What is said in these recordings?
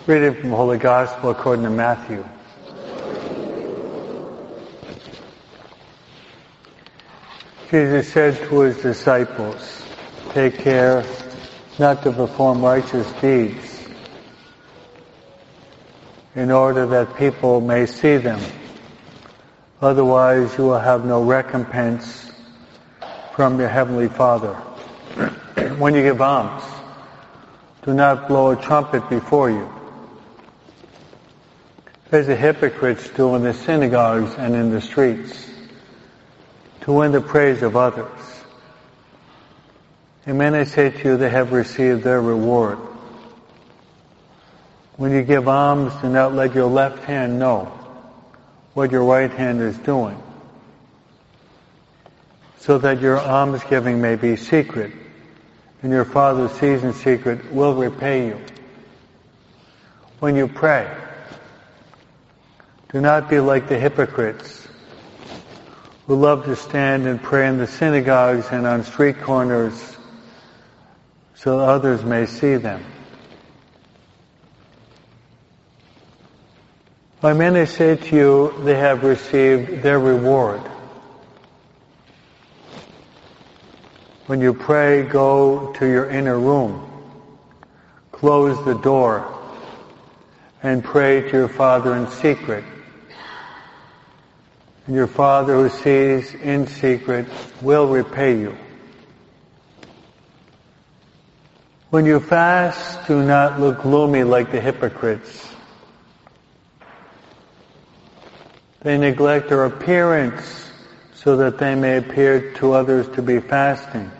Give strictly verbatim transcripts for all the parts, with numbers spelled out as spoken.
Reading from the Holy Gospel according to Matthew. Jesus said to his disciples, "Take care not to perform righteous deeds in order that people may see them. Otherwise you will have no recompense from your heavenly Father. When you give alms, do not blow a trumpet before you, as the hypocrites do in the synagogues and in the streets, to win the praise of others. Amen, I say to you, they have received their reward. When you give alms, do not let your left hand know what your right hand is doing, so that your almsgiving may be secret, and your Father who sees in secret will repay you. When you pray, do not be like the hypocrites, who love to stand and pray in the synagogues and on street corners, so others may see them. By men I say to you, they have received their reward. When you pray, go to your inner room, close the door, and pray to your Father in secret. And your Father who sees in secret will repay you. When you fast, do not look gloomy like the hypocrites. They neglect their appearance so that they may appear to others to be fasting.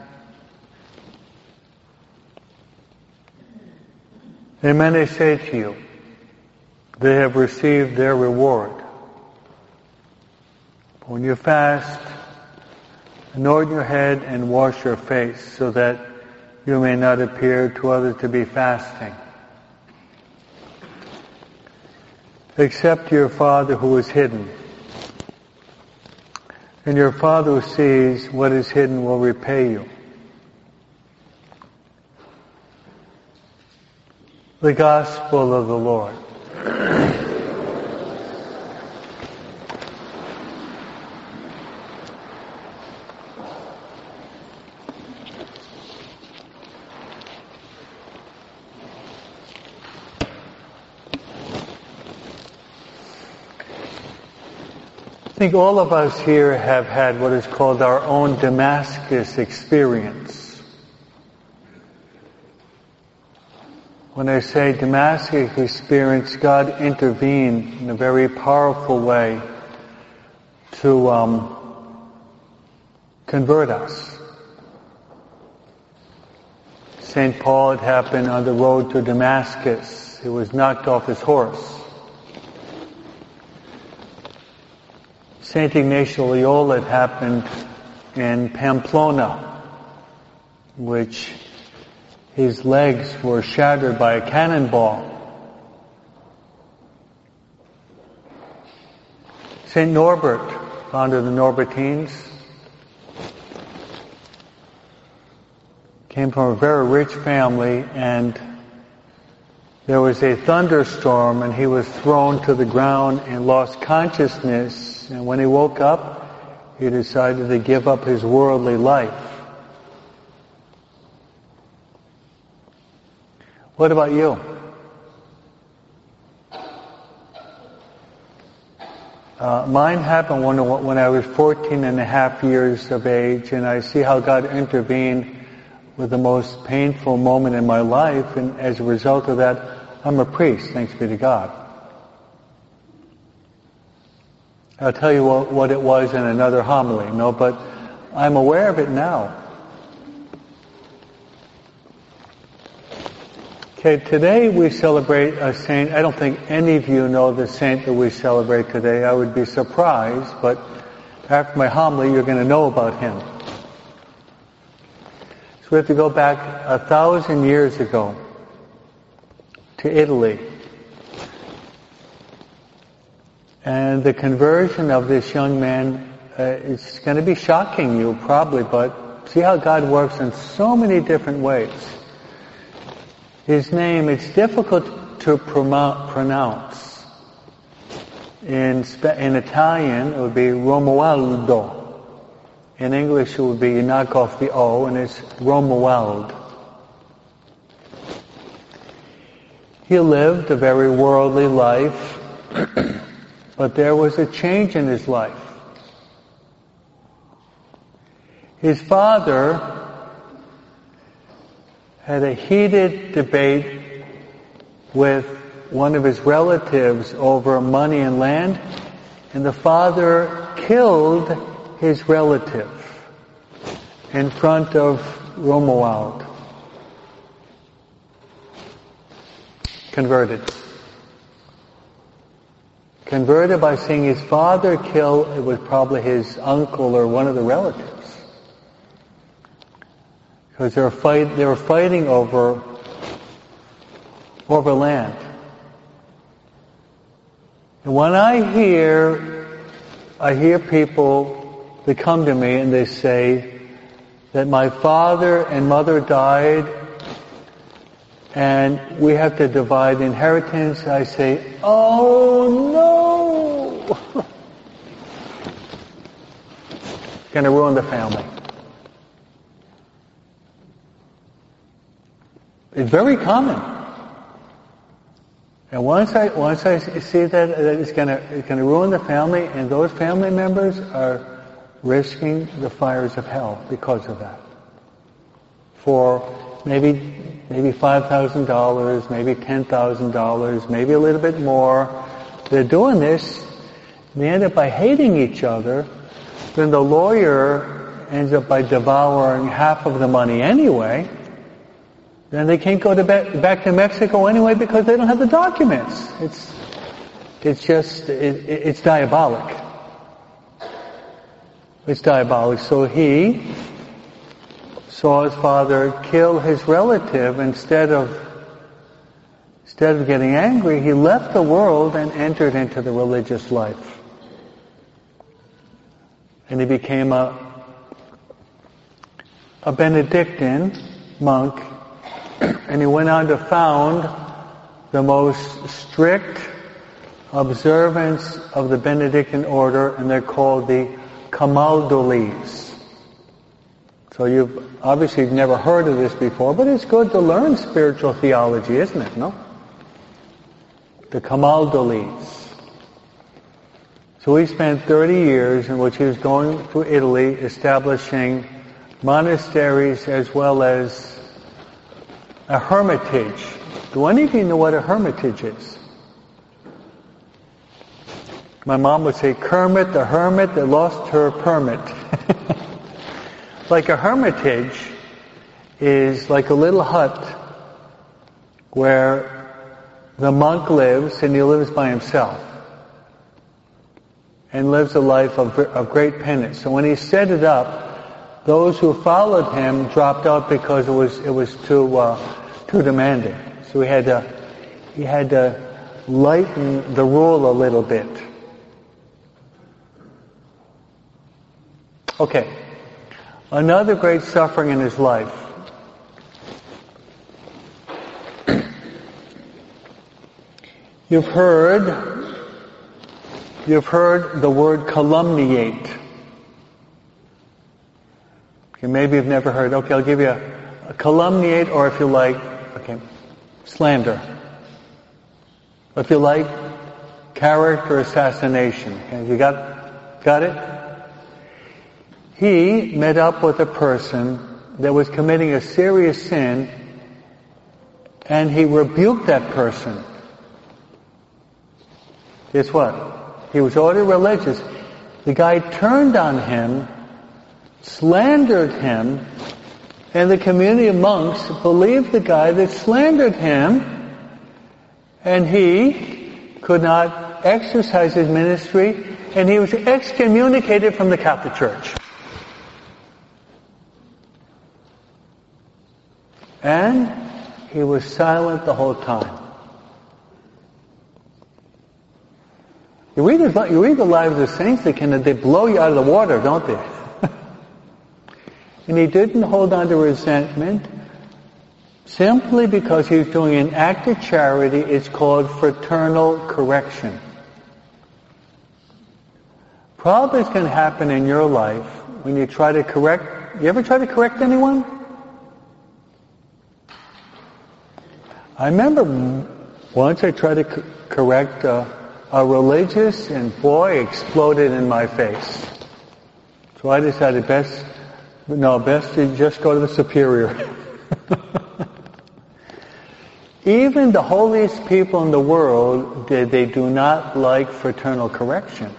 Amen, I say to you, they have received their reward. When you fast, anoint your head and wash your face, so that you may not appear to others to be fasting. Accept your Father who is hidden, and your Father who sees what is hidden will repay you." The Gospel of the Lord. I think all of us here have had what is called our own Damascus experience. When I say Damascus experience, God intervened in a very powerful way to um, convert us. Saint Paul, it happened on the road to Damascus. He was knocked off his horse. Saint Ignatius of Loyola, it happened in Pamplona, which his legs were shattered by a cannonball. Saint Norbert, founder of the Norbertines, came from a very rich family, and there was a thunderstorm and he was thrown to the ground and lost consciousness. And when he woke up, he decided to give up his worldly life. What about you? Uh, mine happened when, when I was fourteen and a half years of age, and I see how God intervened with the most painful moment in my life, and as a result of that, I'm a priest, thanks be to God. I'll tell you what, what it was in another homily, no, but I'm aware of it now. Okay, today we celebrate a saint. I don't think any of you know the saint that we celebrate today. I would be surprised, but after my homily, you're going to know about him. So we have to go back a thousand years ago to Italy. And the conversion of this young man uh, is going to be shocking you probably, but see how God works in so many different ways. His name, it's difficult to pronounce. In, in Italian, it would be Romualdo. In English, it would be, you knock off the O, and it's Romuald. He lived a very worldly life, but there was a change in his life. His father had a heated debate with one of his relatives over money and land, and the father killed his relative in front of Romuald. Converted. Converted by seeing his father kill, it was probably his uncle or one of the relatives. Because they were fight, they were fighting over, over land. And when I hear, I hear people that come to me and they say that my father and mother died and we have to divide the inheritance, I say, oh no! It's going to ruin the family. It's very common. And once I once I see that, that it's going to it's going to ruin the family, and those family members are risking the fires of hell because of that. For maybe maybe five thousand dollars, maybe ten thousand dollars, maybe a little bit more. They're doing this. They end up by hating each other. Then the lawyer ends up by devouring half of the money anyway. Then they can't go to back, back to Mexico anyway because they don't have the documents. It's it's just it, it's diabolic. It's diabolic. So he saw his father kill his relative. Instead of instead of getting angry, he left the world and entered into the religious life. And he became a a Benedictine monk, and he went on to found the most strict observance of the Benedictine order, and they're called the Camaldolese. So you've obviously never heard of this before, but it's good to learn spiritual theology, isn't it? No? The Camaldolese. So he spent thirty years in which he was going through Italy, establishing monasteries as well as a hermitage. Do any of you know what a hermitage is? My mom would say, Kermit the hermit that lost her permit. Like a hermitage is like a little hut where the monk lives, and he lives by himself and lives a life of, of great penance. So when he set it up, those who followed him dropped out because it was it was too uh, too demanding. So he had to he had to lighten the rule a little bit. Okay, another great suffering in his life. You've heard you've heard the word calumniate. Okay, maybe you've never heard. Okay, I'll give you a, a calumniate, or if you like, okay, slander. If you like, character assassination. Okay, you got, got it? He met up with a person that was committing a serious sin, and he rebuked that person. Guess what? He was already religious. The guy turned on him, slandered him, and the community of monks believed the guy that slandered him, and he could not exercise his ministry, and he was excommunicated from the Catholic Church. And he was silent the whole time. You read the, you read the lives of saints, they can they blow you out of the water, don't they? And he didn't hold on to resentment, Simply because he's doing an act of charity, it's called fraternal correction. Probably it's going to happen in your life when you try to correct. You ever try to correct anyone? I remember once I tried to co- correct a, a religious, and boy, exploded in my face. So I decided best, no, best to just go to the superior. Even the holiest people in the world, they, they do not like fraternal correction.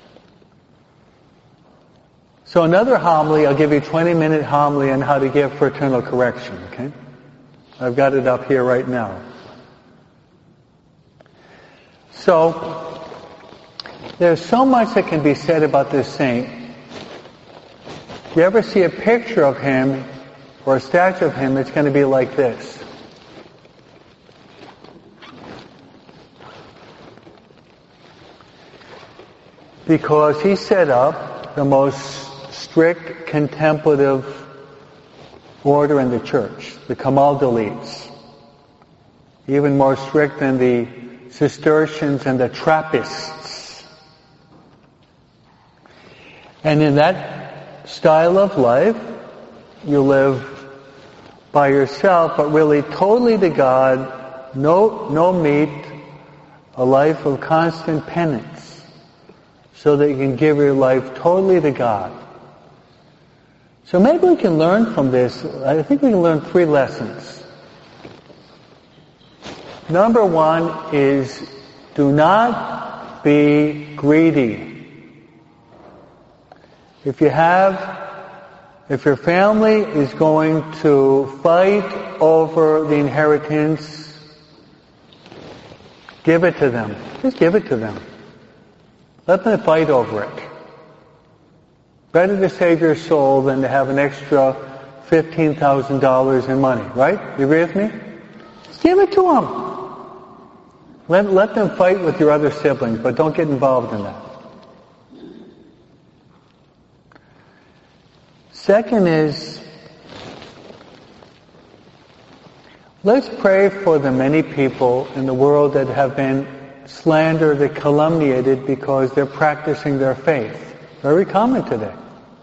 So another homily, I'll give you a twenty minute homily on how to give fraternal correction, okay? I've got it up here right now. So, there's so much that can be said about this saint. If you ever see a picture of him, or a statue of him, it's going to be like this. Because he set up the most strict contemplative order in the church, the Camaldolites. Even more strict than the Cistercians and the Trappists. And in that style of life, you live by yourself, but really totally to God, no, no meat, a life of constant penance, so that you can give your life totally to God. So maybe we can learn from this, I think we can learn three lessons. Number one is, do not be greedy. If you have, if your family is going to fight over the inheritance, give it to them. Just give it to them. Let them fight over it. Better to save your soul than to have an extra fifteen thousand dollars in money, right? You agree with me? Just give it to them. Let, let them fight with your other siblings, but don't get involved in that. Second is, let's pray for the many people in the world that have been slandered and calumniated because they're practicing their faith. Very common today.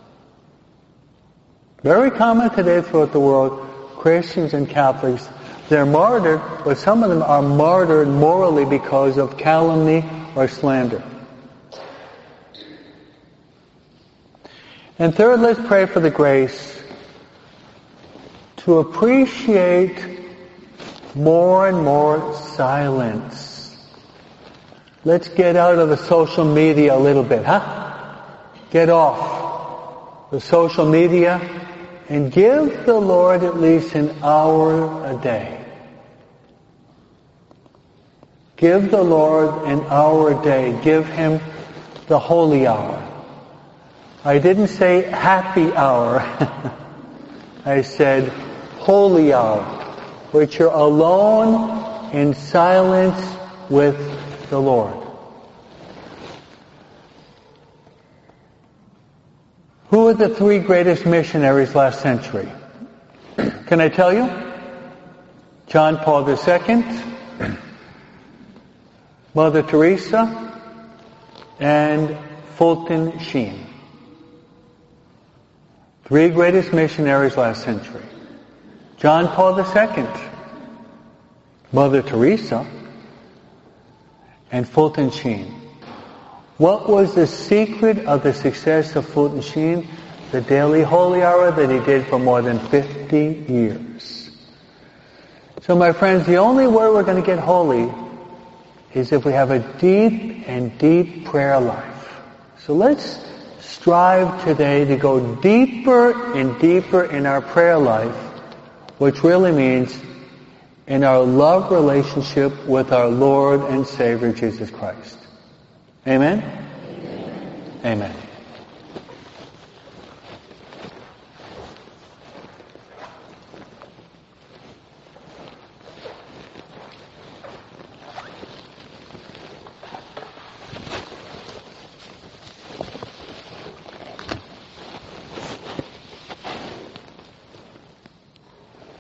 Very common today throughout the world, Christians and Catholics, they're martyred, but some of them are martyred morally because of calumny or slander. And third, let's pray for the grace to appreciate more and more silence. Let's get out of the social media a little bit, huh? Get off the social media and give the Lord at least an hour a day. Give the Lord an hour a day. Give Him the holy hour. I didn't say happy hour. I said holy hour, which you're alone in silence with the Lord. Who were the three greatest missionaries last century? Can I tell you? John Paul the Second, Mother Teresa, and Fulton Sheen. Three greatest missionaries last century. John Paul the Second, Mother Teresa, and Fulton Sheen. What was the secret of the success of Fulton Sheen? The daily holy hour that he did for more than fifty years. So my friends, the only way we're going to get holy is if we have a deep and deep prayer life. So let's strive today to go deeper and deeper in our prayer life, which really means in our love relationship with our Lord and Savior Jesus Christ. Amen? Amen. Amen.